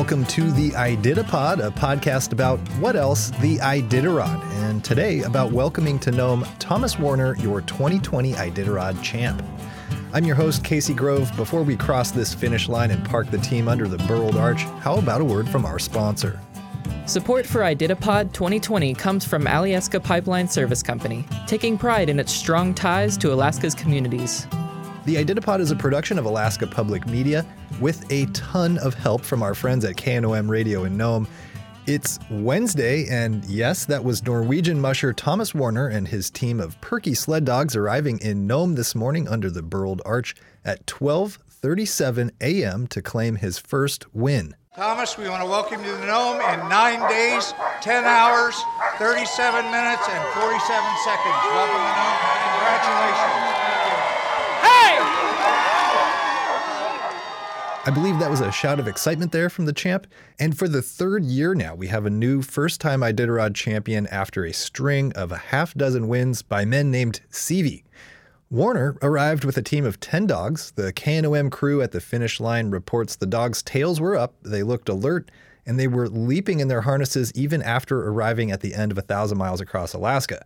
Welcome to the Iditapod, a podcast about what else? The Iditarod. And today about welcoming to Nome Thomas Warner, your 2020 Iditarod champ. I'm your host, Casey Grove. Before we cross this finish line and park the team under the Burled Arch, how about a word from our sponsor? Support for Iditapod 2020 comes from Alyeska Pipeline Service Company, taking pride in its strong ties to Alaska's communities. The Iditapod is a production of Alaska Public Media with a ton of help from our friends at KNOM Radio in Nome. It's Wednesday, and yes, that was Norwegian musher Thomas Warner and his team of perky sled dogs arriving in Nome this morning under the Burled Arch at 12:37 a.m. to claim his first win. Thomas, we want to welcome you to Nome in 9 days, 10 hours, 37 minutes, and 47 seconds. Welcome to Nome. Congratulations. I believe that was a shout of excitement there from the champ. And for the third year now, we have a new first-time Iditarod champion after a string of a half dozen wins by men named Sivi. Warner arrived with a team of 10 dogs. The KNOM crew at the finish line reports the dogs' tails were up, they looked alert, and they were leaping in their harnesses even after arriving at the end of 1,000 miles across Alaska.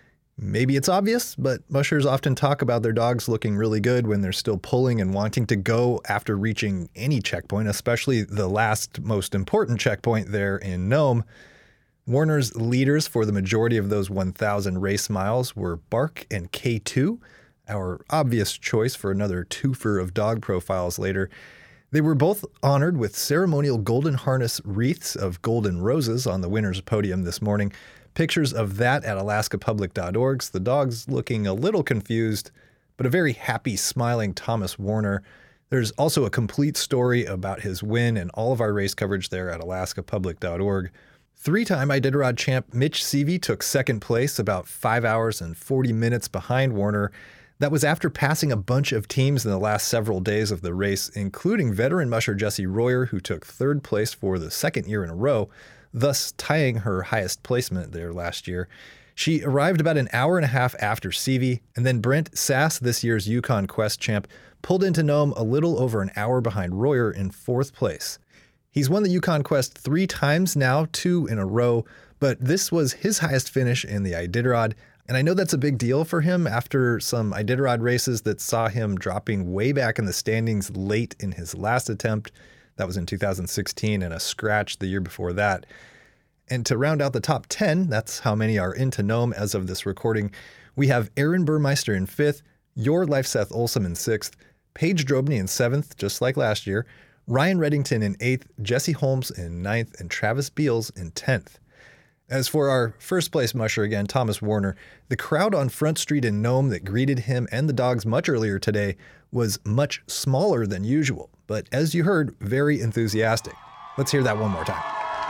Maybe it's obvious, but mushers often talk about their dogs looking really good when they're still pulling and wanting to go after reaching any checkpoint, especially the last most important checkpoint there in Nome. Warner's leaders for the majority of those 1,000 race miles were Bark and K2, our obvious choice for another twofer of dog profiles later. They were both honored with ceremonial golden harness wreaths of golden roses on the winner's podium this morning. Pictures of that at alaskapublic.org. The dogs looking a little confused, but a very happy, smiling Thomas Warner. There's also a complete story about his win and all of our race coverage there at alaskapublic.org. Three-time Iditarod champ Mitch Sivi took second place, about 5 hours and 40 minutes behind Warner. That was after passing a bunch of teams in the last several days of the race, including veteran musher Jessie Royer, who took third place for the second year in a row, thus tying her highest placement there last year. She arrived about an hour and a half after Sivi, and then Brent Sass, this year's Yukon Quest champ, pulled into Nome a little over an hour behind Royer in fourth place. He's won the Yukon Quest 3 times now, 2 in a row, but this was his highest finish in the Iditarod, and I know that's a big deal for him after some Iditarod races that saw him dropping way back in the standings late in his last attempt. That was in 2016, and a scratch the year before that. And to round out the top 10, that's how many are into Nome as of this recording, we have Aaron Burmeister in 5th, Your Life Seth Olsson in 6th, Paige Drobny in 7th, just like last year, Ryan Reddington in 8th, Jesse Holmes in 9th, and Travis Beals in 10th. As for our first place musher again, Thomas Warner, the crowd on Front Street in Nome that greeted him and the dogs much earlier today was much smaller than usual, but as you heard, very enthusiastic. Let's hear that one more time.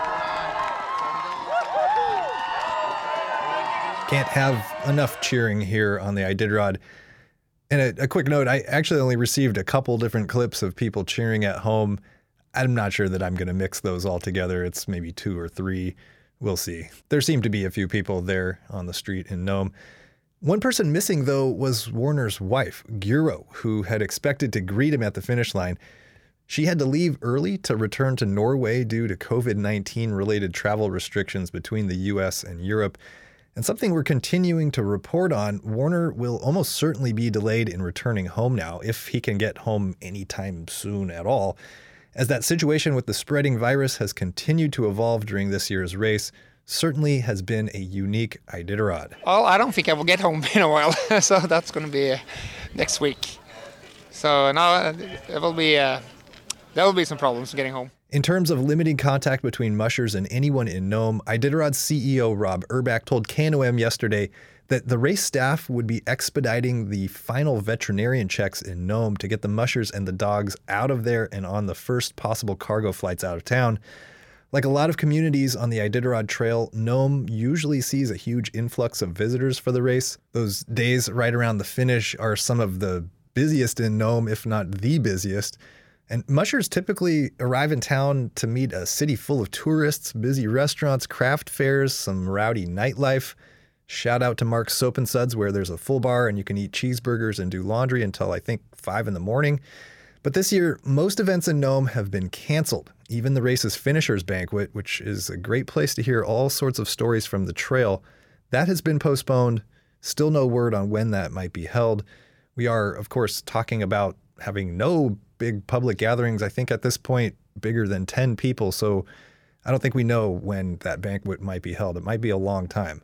Can't have enough cheering here on the Iditarod. And a quick note, I actually only received a couple different clips of people cheering at home. I'm not sure that I'm going to mix those all together. It's maybe 2 or 3. We'll see. There seemed to be a few people there on the street in Nome. One person missing, though, was Warner's wife, Guro, who had expected to greet him at the finish line. She had to leave early to return to Norway due to COVID-19 related travel restrictions between the U.S. and Europe. And something we're continuing to report on, Warner will almost certainly be delayed in returning home now, if he can get home anytime soon at all, as that situation with the spreading virus has continued to evolve during this year's race. Certainly has been a unique Iditarod. Well, I don't think I will get home in a while, so that's going to be next week. So now there will be some problems getting home. In terms of limiting contact between mushers and anyone in Nome, Iditarod CEO Rob Urbach told KNOM yesterday that the race staff would be expediting the final veterinarian checks in Nome to get the mushers and the dogs out of there and on the first possible cargo flights out of town. Like a lot of communities on the Iditarod Trail, Nome usually sees a huge influx of visitors for the race. Those days right around the finish are some of the busiest in Nome, if not the busiest. And mushers typically arrive in town to meet a city full of tourists, busy restaurants, craft fairs, some rowdy nightlife. Shout out to Mark's Soap and Suds, where there's a full bar and you can eat cheeseburgers and do laundry until I think 5 in the morning. But this year, most events in Nome have been canceled. Even the race's finishers banquet, which is a great place to hear all sorts of stories from the trail, that has been postponed. Still no word on when that might be held. We are, of course, talking about having no big public gatherings, I think at this point, bigger than 10 people. So I don't think we know when that banquet might be held. It might be a long time.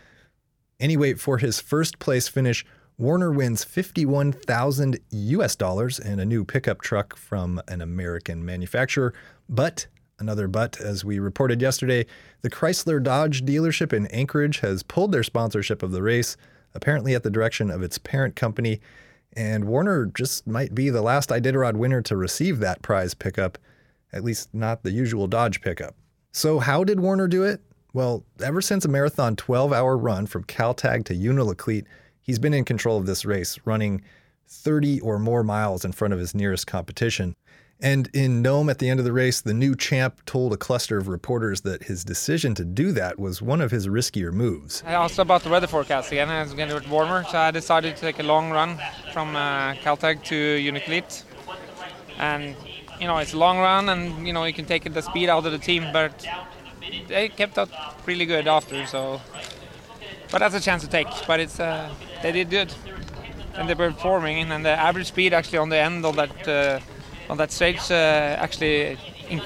Anyway, for his first place finish, Warner wins $51,000 US and a new pickup truck from an American manufacturer. But, another but, as we reported yesterday, the Chrysler Dodge dealership in Anchorage has pulled their sponsorship of the race, apparently at the direction of its parent company. And Warner just might be the last Iditarod winner to receive that prize pickup, at least not the usual Dodge pickup. So how did Warner do it? Well, ever since a marathon 12-hour run from Caltag to Unalakleet, he's been in control of this race, running 30 or more miles in front of his nearest competition. And in Nome at the end of the race, the new champ told a cluster of reporters that his decision to do that was one of his riskier moves. I asked about the weather forecast again, and it's going to get warmer, so I decided to take a long run from Caltag to Unalakleet. And, it's a long run, and, you can take the speed out of the team, but they kept up really good after, so... But that's a chance to take, but it's they did good. And they were performing, and the average speed actually on the end of that stage actually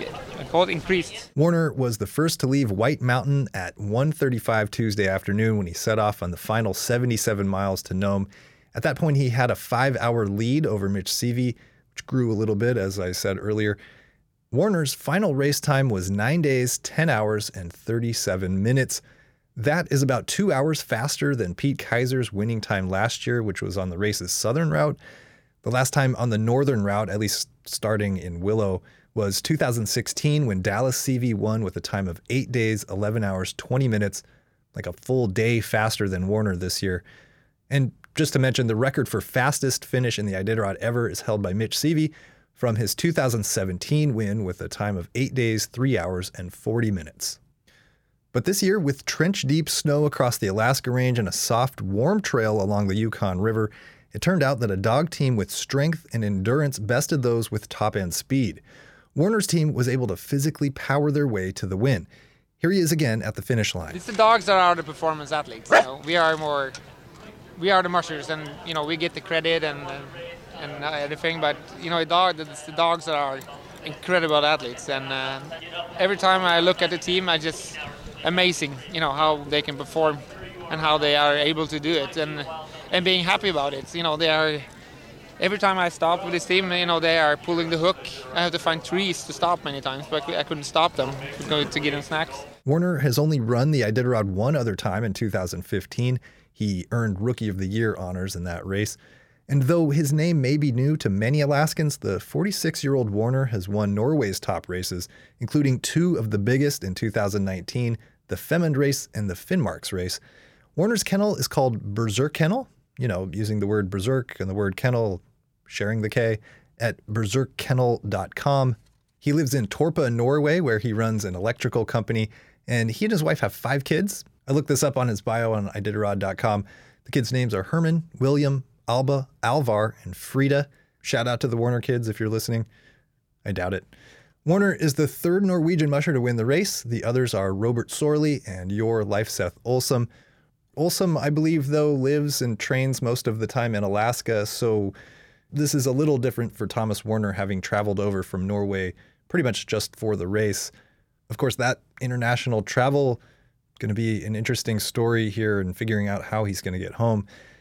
increased. Warner was the first to leave White Mountain at 1:35 Tuesday afternoon when he set off on the final 77 miles to Nome. At that point, he had a 5-hour lead over Mitch Seavey, which grew a little bit, as I said earlier. Warner's final race time was 9 days, 10 hours, and 37 minutes. That is about 2 hours faster than Pete Kaiser's winning time last year, which was on the race's southern route. The last time on the northern route, at least starting in Willow, was 2016 when Dallas Seavey won with a time of 8 days, 11 hours, 20 minutes, like a full day faster than Warner this year. And just to mention, the record for fastest finish in the Iditarod ever is held by Mitch Seavey from his 2017 win with a time of 8 days, 3 hours, and 40 minutes. But this year, with trench-deep snow across the Alaska Range and a soft, warm trail along the Yukon River, it turned out that a dog team with strength and endurance bested those with top-end speed. Warner's team was able to physically power their way to the win. Here he is again at the finish line. It's the dogs that are the performance athletes. We are the mushers, and we get the credit and everything. But it's the dogs that are incredible athletes. And every time I look at the team, I just amazing, how they can perform and how they are able to do it, and being happy about it. They are. Every time I stop with this team, they are pulling the hook. I have to find trees to stop many times, but I couldn't stop them to get them snacks. Warner has only run the Iditarod one other time in 2015. He earned Rookie of the Year honors in that race. And though his name may be new to many Alaskans, the 46-year-old Warner has won Norway's top races, including two of the biggest in 2019, the Femund race and the Finnmarks race. Warner's kennel is called Berserk Kennel, using the word berserk and the word kennel, sharing the K, at berserkkennel.com. He lives in Torpa, Norway, where he runs an electrical company, and he and his wife have 5 kids. I looked this up on his bio on Iditarod.com. The kids' names are Herman, William, Alba, Alvar, and Frida. Shout out to the Warner kids if you're listening. I doubt it. Warner is the third Norwegian musher to win the race. The others are Robert Sorley and Jor Leifseth Olsum. Olsum, I believe, though, lives and trains most of the time in Alaska, so this is a little different for Thomas Warner having traveled over from Norway pretty much just for the race. Of course, that international travel is going to be an interesting story here and figuring out how he's going to get home.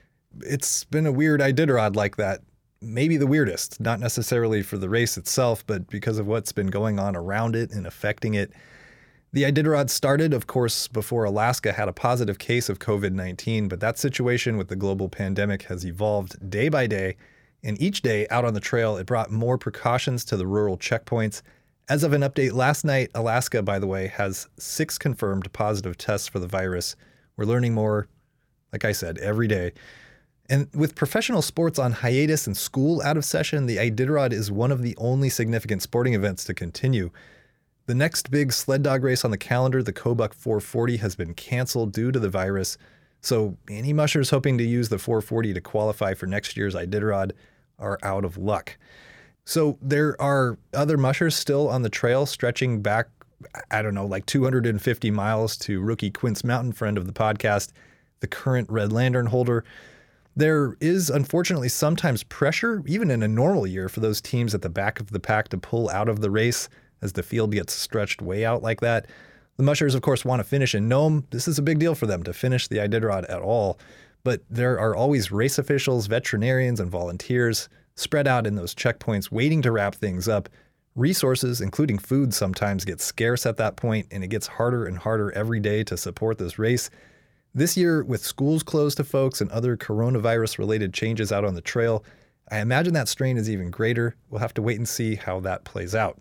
It's been a weird Iditarod like that. Maybe the weirdest, not necessarily for the race itself, but because of what's been going on around it and affecting it. The Iditarod started, of course, before Alaska had a positive case of COVID-19, but that situation with the global pandemic has evolved day by day, and each day out on the trail, it brought more precautions to the rural checkpoints. As of an update last night, Alaska, by the way, has 6 confirmed positive tests for the virus. We're learning more, like I said, every day. And with professional sports on hiatus and school out of session, the Iditarod is one of the only significant sporting events to continue. The next big sled dog race on the calendar, the Kobuk 440, has been canceled due to the virus. So any mushers hoping to use the 440 to qualify for next year's Iditarod are out of luck. So there are other mushers still on the trail stretching back, I don't know, like 250 miles to rookie Quince Mountain, friend of the podcast, the current Red Lantern holder. There is unfortunately sometimes pressure, even in a normal year, for those teams at the back of the pack to pull out of the race as the field gets stretched way out like that. The mushers, of course, want to finish in Nome. This is a big deal for them to finish the Iditarod at all. But there are always race officials, veterinarians, and volunteers spread out in those checkpoints waiting to wrap things up. Resources, including food, sometimes get scarce at that point, and it gets harder and harder every day to support this race. This year, with schools closed to folks and other coronavirus-related changes out on the trail, I imagine that strain is even greater. We'll have to wait and see how that plays out.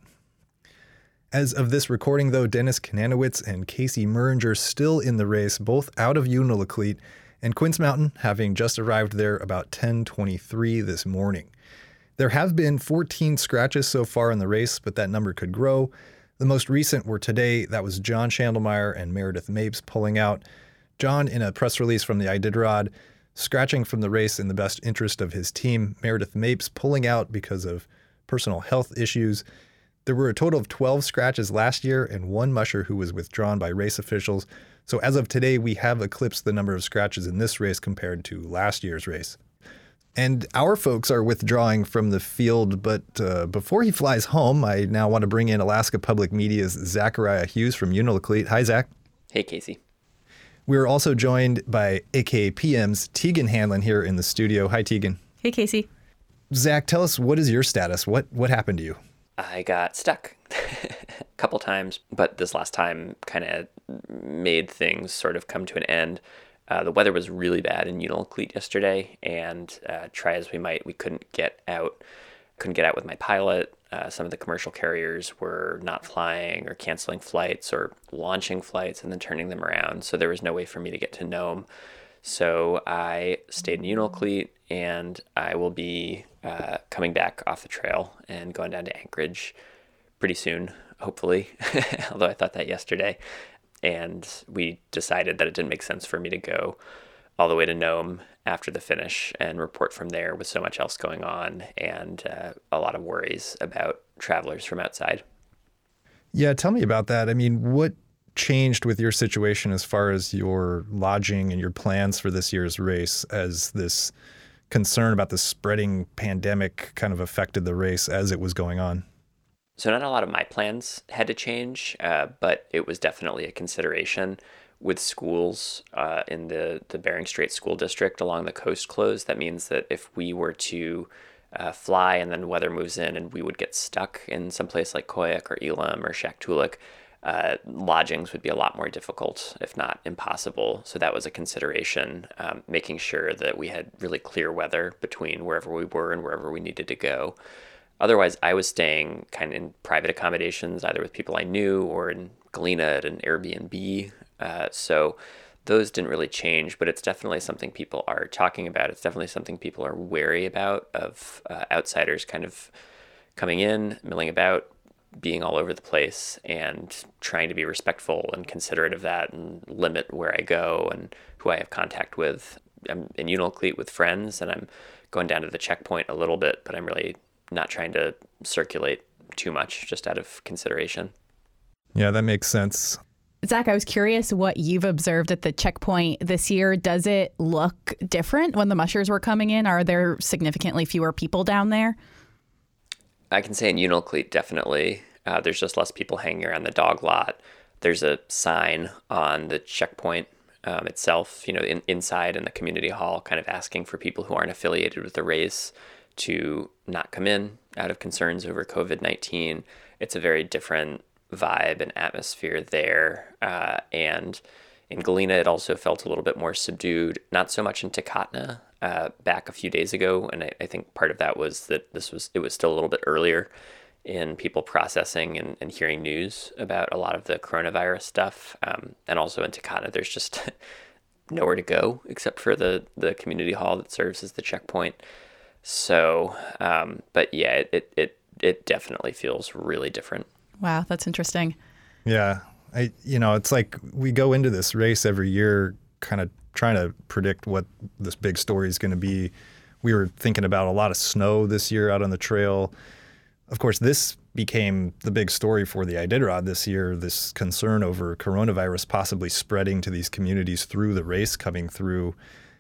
As of this recording, though, Dennis Kananowitz and Casey Muringer still in the race, both out of Unalakleet, and Quince Mountain having just arrived there about 10:23 this morning. There have been 14 scratches so far in the race, but that number could grow. The most recent were today. That was John Schandelmeyer and Meredith Mapes pulling out. John, in a press release from the Iditarod, scratching from the race in the best interest of his team. Meredith Mapes pulling out because of personal health issues. There were a total of 12 scratches last year and one musher who was withdrawn by race officials. So as of today, we have eclipsed the number of scratches in this race compared to last year's race. And our folks are withdrawing from the field, but before he flies home, I now want to bring in Alaska Public Media's Zachariah Hughes from Unalakleet. Hi, Zach. Hey, Casey. We're also joined by AKPM's Tegan Hanlon here in the studio. Hi, Tegan. Hey, Casey. Zach, tell us, what is your status? What happened to you? I got stuck a couple times, but this last time kind of made things sort of come to an end. The weather was really bad in Unalakleet yesterday, and try as we might, we couldn't get out with my pilot. Some of the commercial carriers were not flying or canceling flights or launching flights and then turning them around. So there was no way for me to get to Nome. So I stayed in Unalakleet, and I will be coming back off the trail and going down to Anchorage pretty soon, hopefully, although I thought that yesterday. And we decided that it didn't make sense for me to go all the way to Nome after the finish and report from there with so much else going on and a lot of worries about travelers from outside. Yeah, tell me about that. I mean, what changed with your situation as far as your lodging and your plans for this year's race as this concern about the spreading pandemic kind of affected the race as it was going on? So not a lot of my plans had to change, but it was definitely a consideration. With schools in the Bering Strait School District along the coast closed, that means that if we were to fly and then weather moves in and we would get stuck in some place like Koyuk or Elam or Shaktoolik, lodgings would be a lot more difficult, if not impossible. So that was a consideration, making sure that we had really clear weather between wherever we were and wherever we needed to go. Otherwise, I was staying kind of in private accommodations, either with people I knew or in Galena at an Airbnb. So those didn't really change, but it's definitely something people are talking about. It's definitely something people are wary about, of outsiders kind of coming in, milling about, being all over the place, and trying to be respectful and considerate of that and limit where I go and who I have contact with. I'm in Unalakleet with friends, and I'm going down to the checkpoint a little bit, but I'm really not trying to circulate too much, just out of consideration. Yeah, that makes sense. Zach, I was curious what you've observed at the checkpoint this year. Does it look different when the mushers were coming in? Are there significantly fewer people down there? I can say in Unalakleet, definitely. There's just less people hanging around the dog lot. There's a sign on the checkpoint itself, inside in the community hall, kind of asking for people who aren't affiliated with the race to not come in out of concerns over COVID-19. It's a very different vibe and atmosphere there. And in Galena, it also felt a little bit more subdued, not so much in Takatna back a few days ago. And I think part of that was that it was still a little bit earlier in people processing and hearing news about a lot of the coronavirus stuff. And also in Takatna, there's just nowhere to go except for the community hall that serves as the checkpoint. So, but yeah, it definitely feels really different. Wow, that's interesting. Yeah. It's like we go into this race every year kind of trying to predict what this big story is going to be. We were thinking about a lot of snow this year out on the trail. Of course, this became the big story for the Iditarod this year, this concern over coronavirus possibly spreading to these communities through the race coming through.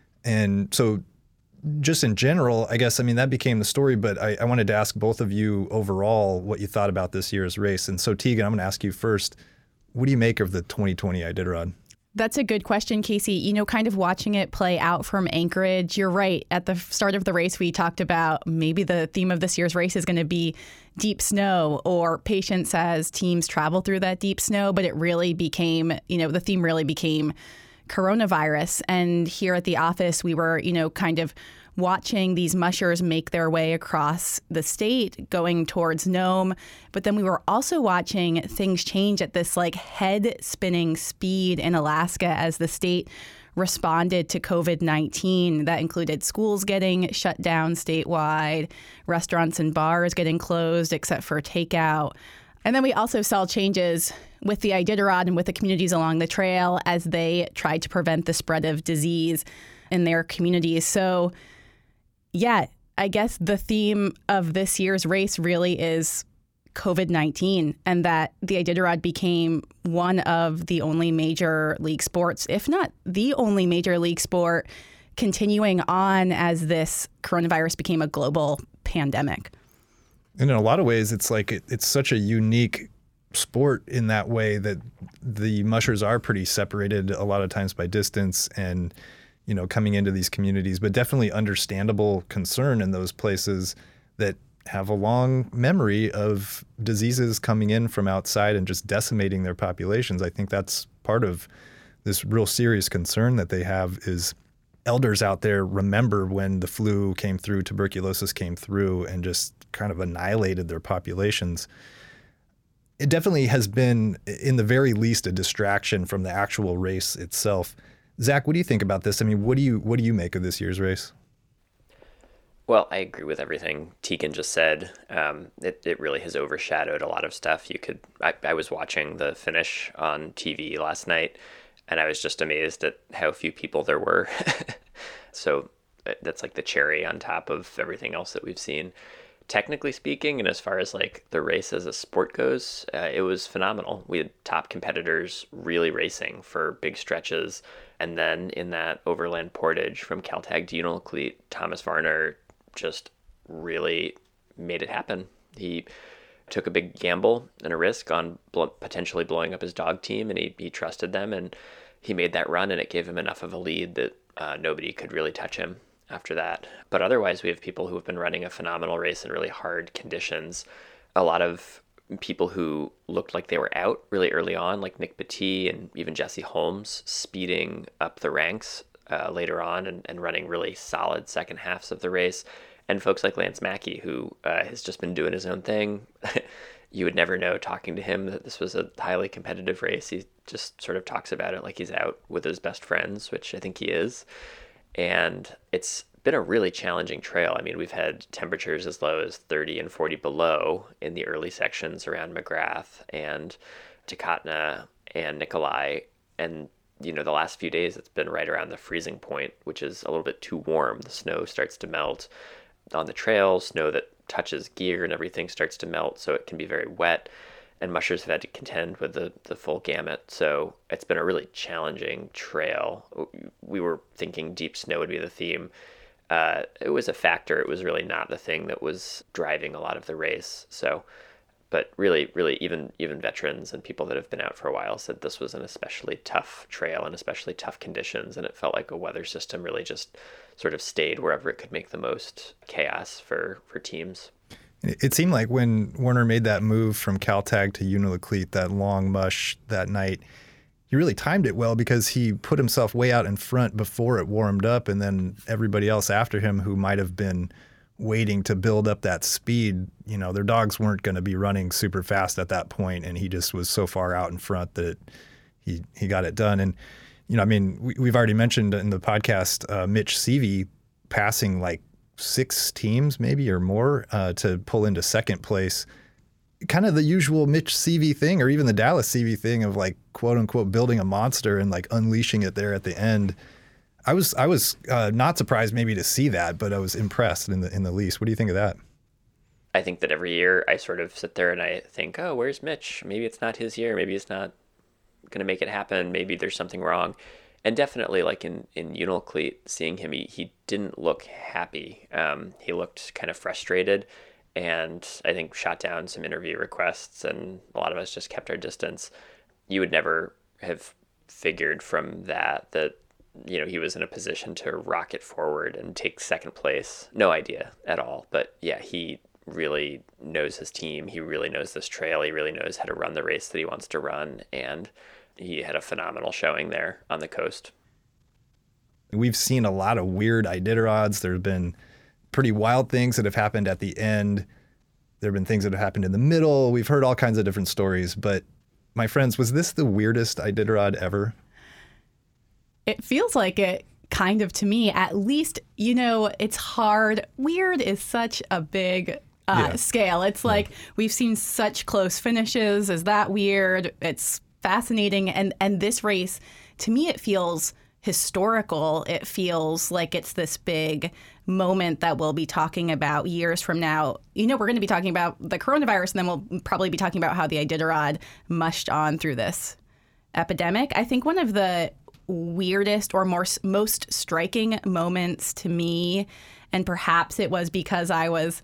And so just in general, I guess, I mean, that became the story, but I wanted to ask both of you overall what you thought about this year's race. And so Tegan, I'm going to ask you first, what do you make of the 2020 Iditarod? That's a good question, Casey. You know, kind of watching it play out from Anchorage, you're right. At the start of the race, we talked about maybe the theme of this year's race is going to be deep snow or patience as teams travel through that deep snow. But it really became, you know, the theme really became coronavirus. And here at the office, we were, you know, kind of watching these mushers make their way across the state going towards Nome. But then we were also watching things change at this like head spinning speed in Alaska as the state responded to COVID-19. That included schools getting shut down statewide, restaurants and bars getting closed except for takeout. And then we also saw changes with the Iditarod and with the communities along the trail as they tried to prevent the spread of disease in their communities. So yeah, I guess the theme of this year's race really is COVID-19 and that the Iditarod became one of the only major league sports, if not the only major league sport, continuing on as this coronavirus became a global pandemic. And in a lot of ways, it's like it's such a unique sport in that way that the mushers are pretty separated a lot of times by distance and you know, coming into these communities, but definitely understandable concern in those places that have a long memory of diseases coming in from outside and just decimating their populations. I think that's part of this real serious concern that they have is elders out there remember when the flu came through, tuberculosis came through, and just kind of annihilated their populations. It definitely has been, in the very least, a distraction from the actual race itself. Zach, what do you think about this? I mean, what do you make of this year's race? Well, I agree with everything Tegan just said. It really has overshadowed a lot of stuff. I was watching the finish on TV last night, and I was just amazed at how few people there were. So that's like the cherry on top of everything else that we've seen. Technically speaking, and as far as like the race as a sport goes, it was phenomenal. We had top competitors really racing for big stretches. And then in that overland portage from Caltag to Unalakleet, Thomas Varner just really made it happen. He took a big gamble and a risk on potentially blowing up his dog team, and he trusted them, and he made that run, and it gave him enough of a lead that nobody could really touch him after that. But otherwise, we have people who have been running a phenomenal race in really hard conditions. A lot of people who looked like they were out really early on, like Nick Petit and even Jesse Holmes, speeding up the ranks later on and running really solid second halves of the race. And folks like Lance Mackey, who has just been doing his own thing. You would never know talking to him that this was a highly competitive race. He just sort of talks about it like he's out with his best friends, which I think he is. And it's been a really challenging trail. I mean, we've had temperatures as low as 30 and 40 below in the early sections around McGrath and Takotna and Nikolai. And, you know, the last few days, it's been right around the freezing point, which is a little bit too warm. The snow starts to melt on the trail, snow that touches gear and everything starts to melt, so it can be very wet. And mushers have had to contend with the full gamut. So it's been a really challenging trail. We were thinking deep snow would be the theme. It was a factor. It was really not the thing that was driving a lot of the race. So, but really, even veterans and people that have been out for a while said this was an especially tough trail and especially tough conditions. And it felt like a weather system really just sort of stayed wherever it could make the most chaos for teams. It seemed like when Warner made that move from Caltag to Unalakleet, that long mush that night, he really timed it well because he put himself way out in front before it warmed up, and then everybody else after him who might have been waiting to build up that speed, you know, their dogs weren't going to be running super fast at that point, and he just was so far out in front that he got it done. And, you know, I mean, we've already mentioned in the podcast Mitch Seavey passing like 6 teams maybe or more to pull into second place. Kind of the usual Mitch Seavey thing, or even the Dallas Seavey thing of like quote unquote building a monster and like unleashing it there at the end. I was not surprised maybe to see that, but I was impressed in the least. What do you think of that? I think that every year I sort of sit there and I think, oh, where's Mitch? Maybe it's not his year. Maybe it's not going to make it happen. Maybe there's something wrong. And definitely, like in Unalcleat, seeing him, he didn't look happy. He looked kind of frustrated, and I think shot down some interview requests, and a lot of us just kept our distance. You would never have figured from that, you know, he was in a position to rocket forward and take second place. No idea at all. But yeah, he really knows his team. He really knows this trail. He really knows how to run the race that he wants to run. And he had a phenomenal showing there on the coast. We've seen a lot of weird Iditarods. There have been pretty wild things that have happened at the end. There have been things that have happened in the middle. We've heard all kinds of different stories. But my friends, was this the weirdest Iditarod ever? It feels like it, kind of, to me. At least, you know, it's hard. Weird is such a big scale. It's like we've seen such close finishes. Is that weird? It's fascinating. And this race, to me, it feels historical. It feels like it's this big moment that we'll be talking about years from now. You know, we're going to be talking about the coronavirus, and then we'll probably be talking about how the Iditarod mushed on through this epidemic. I think one of the weirdest or most striking moments to me, and perhaps it was because I was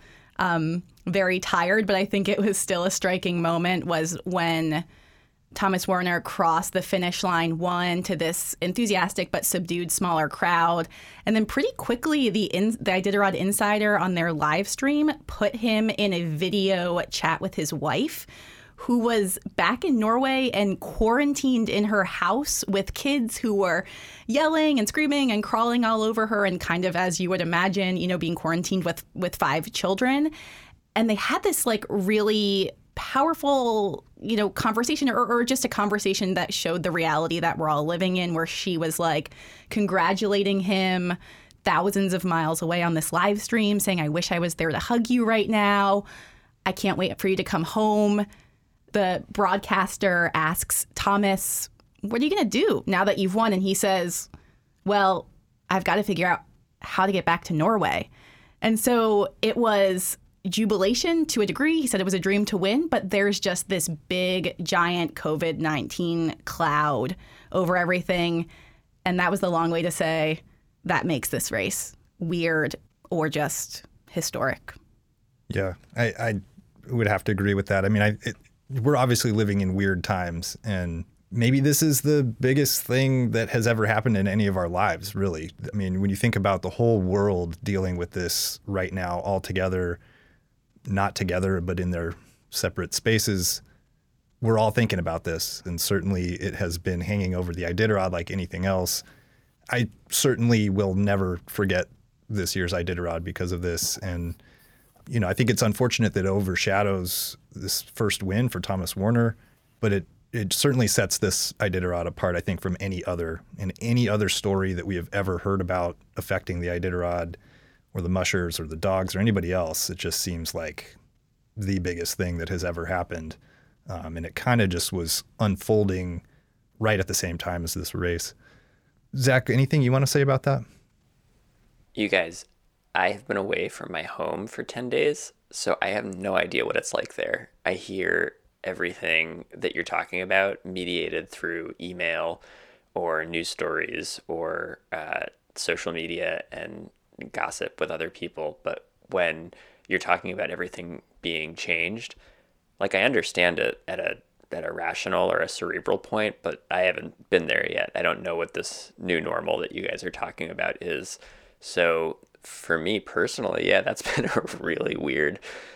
very tired, but I think it was still a striking moment, was when Thomas Werner crossed the finish line, won to this enthusiastic but subdued smaller crowd. And then pretty quickly, the Iditarod Insider on their live stream put him in a video chat with his wife, who was back in Norway and quarantined in her house with kids who were yelling and screaming and crawling all over her, and kind of, as you would imagine, you know, being quarantined with 5 children. And they had this like really powerful, you know, conversation, or just a conversation that showed the reality that we're all living in, where she was like congratulating him thousands of miles away on this live stream, saying, I wish I was there to hug you right now. I can't wait for you to come home. The broadcaster asks Thomas, what are you going to do now that you've won? And he says, well, I've got to figure out how to get back to Norway. And so it was jubilation to a degree. He said it was a dream to win, but there's just this big, giant COVID-19 cloud over everything. And that was the long way to say that makes this race weird or just historic. Yeah, I would have to agree with that. I mean, we're obviously living in weird times, and maybe this is the biggest thing that has ever happened in any of our lives, really. I mean, when you think about the whole world dealing with this right now all together, not together, but in their separate spaces, we're all thinking about this. And certainly it has been hanging over the Iditarod like anything else. I certainly will never forget this year's Iditarod because of this. And, you know, I think it's unfortunate that it overshadows this first win for Thomas Werner, but it certainly sets this Iditarod apart, I think, from any other story that we have ever heard about affecting the Iditarod or the mushers or the dogs or anybody else. It just seems like the biggest thing that has ever happened. And it kind of just was unfolding right at the same time as this race. Zach, anything you want to say about that? You guys, I have been away from my home for 10 days, so I have no idea what it's like there. I hear everything that you're talking about mediated through email or news stories or social media and gossip with other people. But when you're talking about everything being changed, like, I understand it at a rational or a cerebral point, but I haven't been there yet. I don't know what this new normal that you guys are talking about is. So for me personally, yeah, that's been a really weird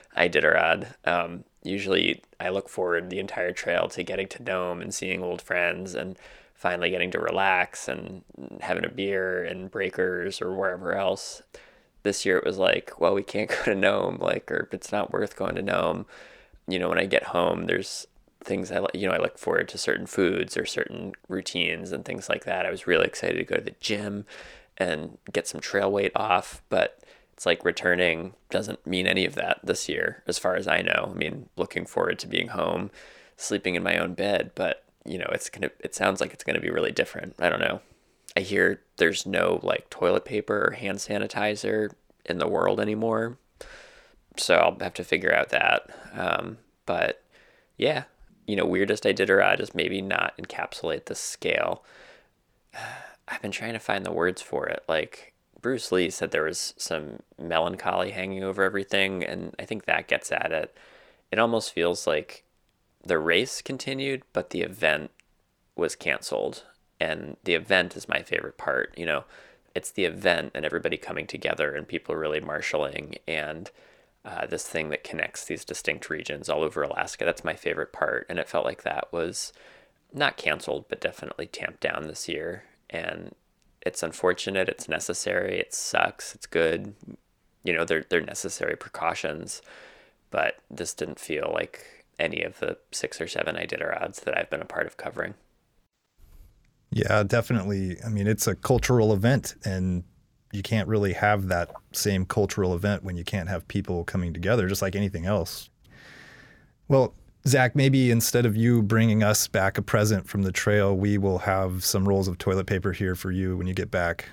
Iditarod. Usually I look forward the entire trail to getting to Nome and seeing old friends and finally getting to relax and having a beer in Breakers or wherever else. This year it was like, well, we can't go to Nome, like, or it's not worth going to Nome. You know, when I get home, there's things I look forward to, certain foods or certain routines and things like that. I was really excited to go to the gym and get some trail weight off, but it's like returning doesn't mean any of that this year, as far as I know. I mean, looking forward to being home, sleeping in my own bed, but you know, it sounds like it's gonna be really different. I don't know. I hear there's no like toilet paper or hand sanitizer in the world anymore. So I'll have to figure out that. But yeah, weirdest Iditarod is maybe not encapsulate the scale. I've been trying to find the words for it. Like Bruce Lee said there was some melancholy hanging over everything, and I think that gets at it. It almost feels like the race continued, but the event was canceled. And the event is my favorite part. It's the event and everybody coming together and people really marshaling and this thing that connects these distinct regions all over Alaska. That's my favorite part. And it felt like that was not canceled, but definitely tamped down this year. And it's unfortunate. It's necessary. It sucks. It's good. They're necessary precautions. But this didn't feel like any of the 6 or 7 Iditarods that I've been a part of covering. Yeah, definitely. I mean, it's a cultural event, and you can't really have that same cultural event when you can't have people coming together, just like anything else. Well, Zach, maybe instead of you bringing us back a present from the trail, we will have some rolls of toilet paper here for you when you get back.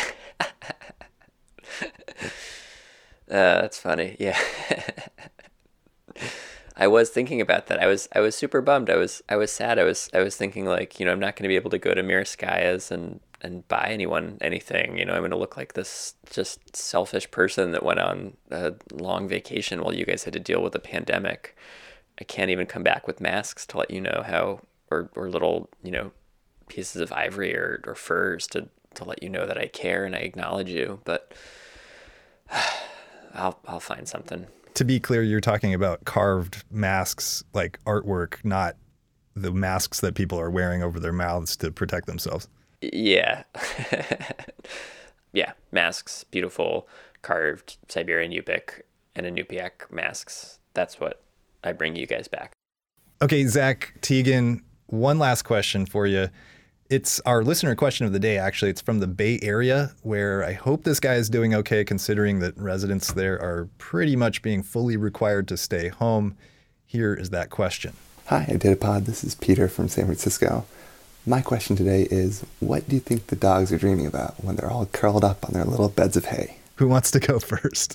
That's funny. Yeah. I was thinking about that. I was super bummed. I was sad. I was thinking like, I'm not going to be able to go to Mirskaya's and buy anyone anything. I'm going to look like this just selfish person that went on a long vacation while you guys had to deal with a pandemic. I can't even come back with masks to let you know how, or little, pieces of ivory or furs to let you know that I care and I acknowledge you. But I'll find something. To be clear, you're talking about carved masks, like artwork, not the masks that people are wearing over their mouths to protect themselves. Yeah. Yeah, masks, beautiful, carved Siberian Yupik and Inupiaq masks. That's what I bring you guys back. Okay, Zach, Tegan, one last question for you. It's our listener question of the day, actually. It's from the Bay Area, where I hope this guy is doing okay, considering that residents there are pretty much being fully required to stay home. Here is that question. Hi, Iditapod. This is Peter from San Francisco. My question today is, what do you think the dogs are dreaming about when they're all curled up on their little beds of hay? Who wants to go first?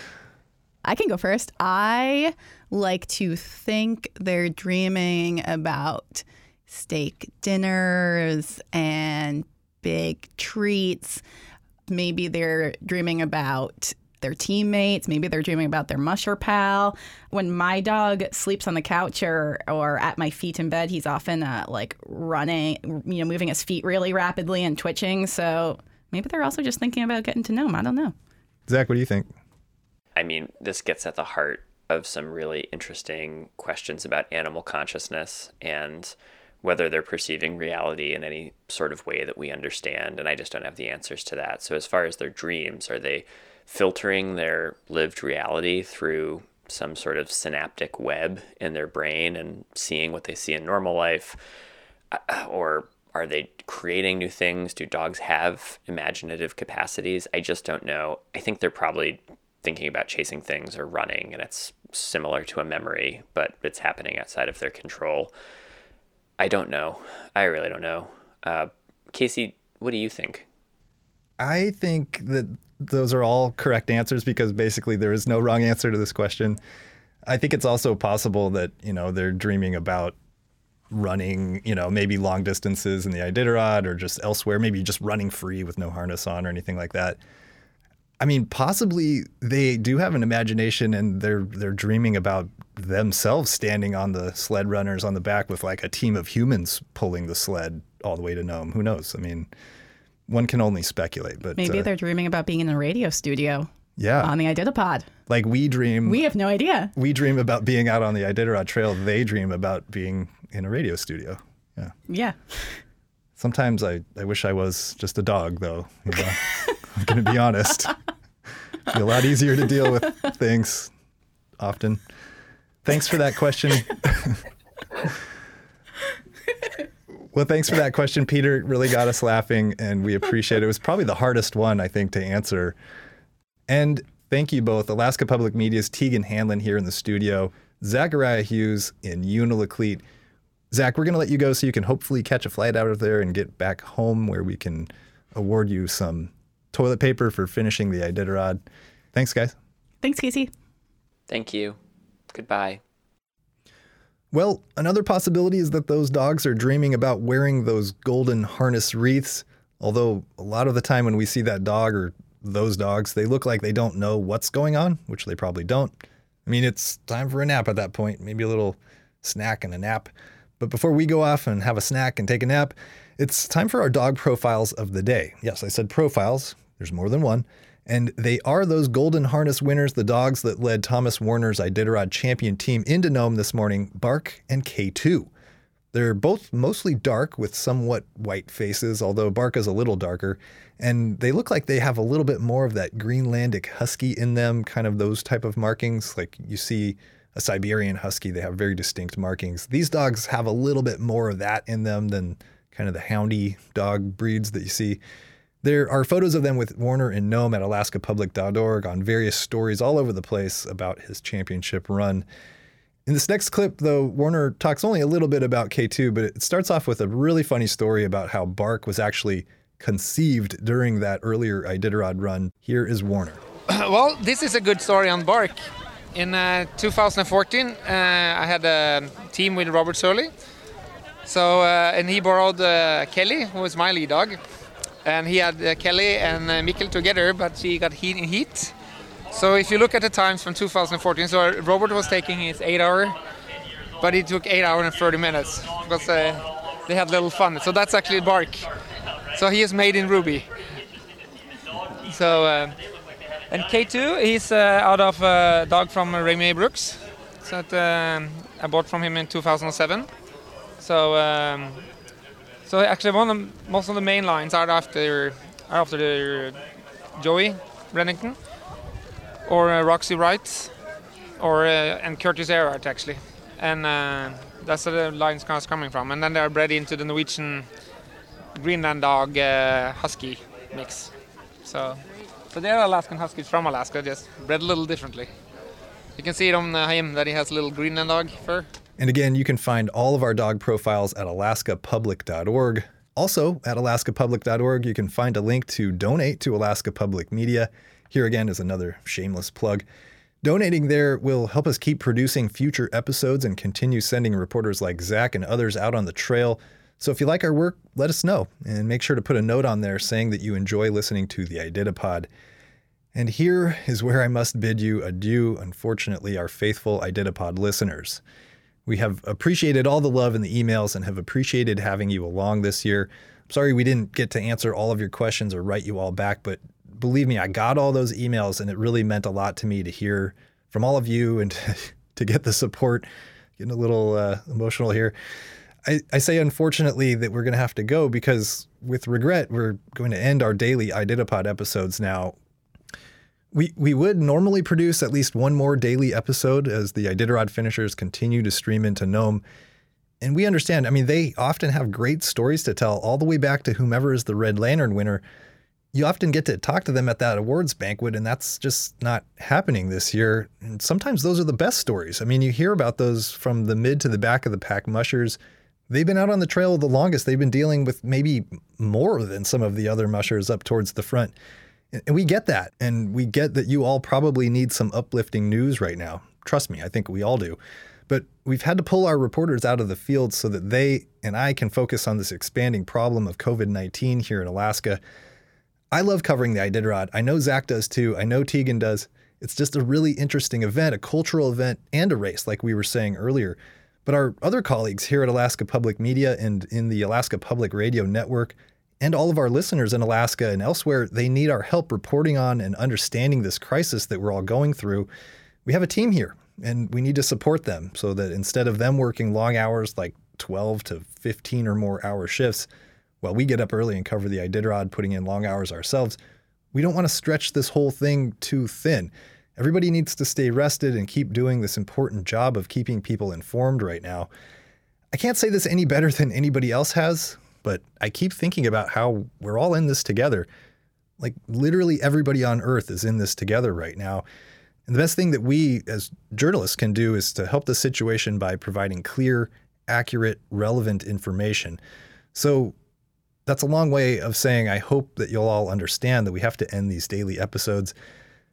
I can go first. I like to think they're dreaming about steak dinners and big treats. Maybe they're dreaming about their teammates. Maybe they're dreaming about their musher pal. When my dog sleeps on the couch or at my feet in bed, he's often running, moving his feet really rapidly and twitching. So maybe they're also just thinking about getting to know him. I don't know. Zach, what do you think? I mean, this gets at the heart of some really interesting questions about animal consciousness and whether they're perceiving reality in any sort of way that we understand. And I just don't have the answers to that. So as far as their dreams, are they filtering their lived reality through some sort of synaptic web in their brain and seeing what they see in normal life? Or are they creating new things? Do dogs have imaginative capacities? I just don't know. I think they're probably thinking about chasing things or running, and it's similar to a memory, but it's happening outside of their control. I don't know. I really don't know. Casey, what do you think? I think that those are all correct answers because basically there is no wrong answer to this question. I think it's also possible that, they're dreaming about running, maybe long distances in the Iditarod or just elsewhere, maybe just running free with no harness on or anything like that. I mean, possibly they do have an imagination and they're dreaming about themselves standing on the sled runners on the back with like a team of humans pulling the sled all the way to Nome. Who knows? I mean, one can only speculate. But maybe they're dreaming about being in a radio studio. Yeah. On the Iditapod. Like we dream. We have no idea. We dream about being out on the Iditarod Trail. They dream about being in a radio studio. Yeah. Yeah. Sometimes I wish I was just a dog, though. I'm going to be honest. It'd be a lot easier to deal with things often. Thanks for that question. Well, thanks for that question, Peter. It really got us laughing, and we appreciate it. It was probably the hardest one, I think, to answer. And thank you both. Alaska Public Media's Tegan Hanlon here in the studio, Zachariah Hughes in Unalakleet. Zach, we're going to let you go so you can hopefully catch a flight out of there and get back home where we can award you some toilet paper for finishing the Iditarod. Thanks, guys. Thanks, Casey. Thank you. Goodbye. Well, another possibility is that those dogs are dreaming about wearing those golden harness wreaths, although a lot of the time when we see that dog or those dogs, they look like they don't know what's going on, which they probably don't. I mean, it's time for a nap at that point, maybe a little snack and a nap. But before we go off and have a snack and take a nap, it's time for our dog profiles of the day. Yes, I said profiles. There's more than one. And they are those golden harness winners, the dogs that led Thomas Warner's Iditarod champion team into Nome this morning, Bark and K2. They're both mostly dark with somewhat white faces, although Bark is a little darker. And they look like they have a little bit more of that Greenlandic husky in them, kind of those type of markings. Like you see a Siberian husky, they have very distinct markings. These dogs have a little bit more of that in them than kind of the houndy dog breeds that you see. There are photos of them with Warner in Nome at alaskapublic.org on various stories all over the place about his championship run. In this next clip, though, Warner talks only a little bit about K2, but it starts off with a really funny story about how Bark was actually conceived during that earlier Iditarod run. Here is Warner. Well, this is a good story on Bark. In 2014, I had a team with Robert Surley. So, and he borrowed Kelly, who was my lead dog. And he had Kelly and Mikkel together, but she got heat. So if you look at the times from 2014, so Robert was taking his 8 hour, but he took 8 hours and 30 minutes because they had little fun. So that's actually Bark. So he is made in Ruby. So, and K2, he's out of a dog from Remy Brooks that I bought from him in 2007. So actually, most of the main lines are after Joey Brennington, or Roxy Wright, or and Curtis Ehrhardt actually, and that's where the lines coming from. And then they are bred into the Norwegian Greenland dog husky mix. So they are Alaskan huskies from Alaska, just bred a little differently. You can see it on him that he has a little Greenland dog fur. And again, you can find all of our dog profiles at alaskapublic.org. Also, at alaskapublic.org, you can find a link to donate to Alaska Public Media. Here again is another shameless plug. Donating there will help us keep producing future episodes and continue sending reporters like Zach and others out on the trail. So if you like our work, let us know, and make sure to put a note on there saying that you enjoy listening to the Iditapod. And here is where I must bid you adieu, unfortunately, our faithful Iditapod listeners. We have appreciated all the love in the emails and have appreciated having you along this year. I'm sorry we didn't get to answer all of your questions or write you all back, but believe me, I got all those emails and it really meant a lot to me to hear from all of you and to get the support. Getting a little emotional here. I say unfortunately that we're going to have to go because with regret, we're going to end our daily Iditapod episodes now. We would normally produce at least one more daily episode as the Iditarod finishers continue to stream into Nome. And we understand, I mean, they often have great stories to tell all the way back to whomever is the Red Lantern winner. You often get to talk to them at that awards banquet, and that's just not happening this year. And sometimes those are the best stories. I mean, you hear about those from the mid to the back of the pack mushers. They've been out on the trail the longest. They've been dealing with maybe more than some of the other mushers up towards the front. And we get that. And we get that you all probably need some uplifting news right now. Trust me, I think we all do. But we've had to pull our reporters out of the field so that they and I can focus on this expanding problem of COVID-19 here in Alaska. I love covering the Iditarod. I know Zach does too. I know Tegan does. It's just a really interesting event, a cultural event and a race, like we were saying earlier. But our other colleagues here at Alaska Public Media and in the Alaska Public Radio Network, and all of our listeners in Alaska and elsewhere, they need our help reporting on and understanding this crisis that we're all going through. We have a team here, and we need to support them so that instead of them working long hours like 12 to 15 or more hour shifts, while we get up early and cover the Iditarod, putting in long hours ourselves, we don't want to stretch this whole thing too thin. Everybody needs to stay rested and keep doing this important job of keeping people informed right now. I can't say this any better than anybody else has, but I keep thinking about how we're all in this together. Like literally everybody on Earth is in this together right now. And the best thing that we as journalists can do is to help the situation by providing clear, accurate, relevant information. So that's a long way of saying I hope that you'll all understand that we have to end these daily episodes.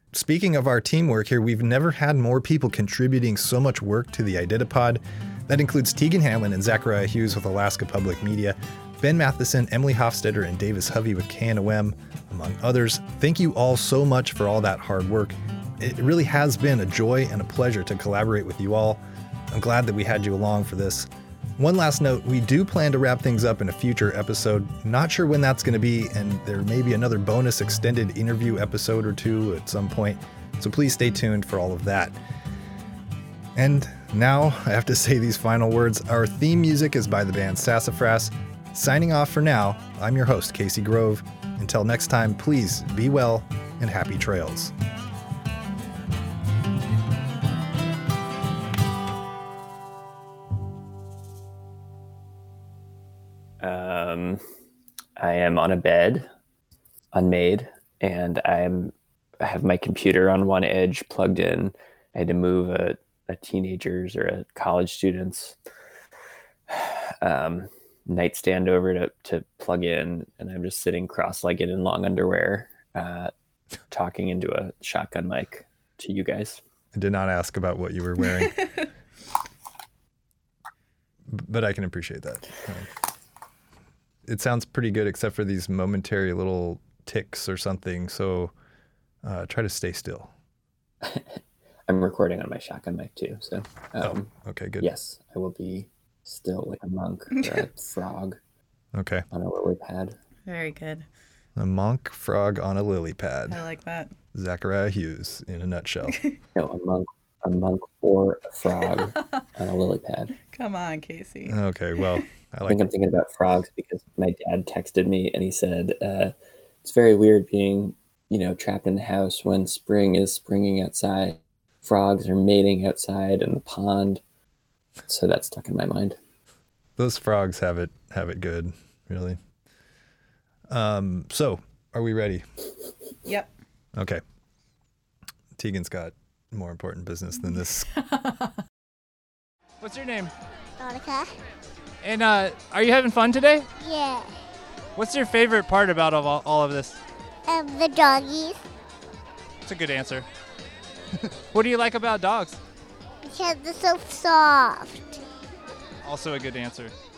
speaking of our teamwork here, we've never had more people contributing so much work to the I Did It Pod. That includes Tegan Hanlon and Zachariah Hughes with Alaska Public Media, Ben Matheson, Emily Hofstetter, and Davis Hovey with KNOM, among others. Thank you all so much for all that hard work. It really has been a joy and a pleasure to collaborate with you all. I'm glad that we had you along for this. One last note, we do plan to wrap things up in a future episode. Not sure when that's going to be, and there may be another bonus extended interview episode or two at some point, so please stay tuned for all of that. And now I have to say these final words. Our theme music is by the band Sassafras. Signing off for now, I'm your host, Casey Grove. Until next time, please be well and happy trails. I am on a bed, unmade, and I have my computer on one edge plugged in. I had to move a teenager's or a college student's nightstand over to plug in, and I'm just sitting cross-legged in long underwear, talking into a shotgun mic to you guys. I did not ask about what you were wearing, but I can appreciate that. It sounds pretty good, except for these momentary little ticks or something. So try to stay still. I'm recording on my shotgun mic too. So okay, good. Yes, I will be still like a monk or a frog. Okay. On a lily pad. Very good. A monk frog on a lily pad. I like that. Zachariah Hughes in a nutshell. No, a monk or a frog on a lily pad. Come on, Casey. Okay, well, I think I'm thinking about frogs because my dad texted me and he said, it's very weird being, trapped in the house when spring is springing outside. Frogs are mating outside in the pond. So that stuck in my mind. Those frogs have it good, really. So are we ready? Yep. Okay. Tegan's got more important business than this. What's your name? Monica. And are you having fun today? Yeah. What's your favorite part about all of this? The doggies. That's a good answer. What do you like about dogs? Because they're so soft. Also a good answer.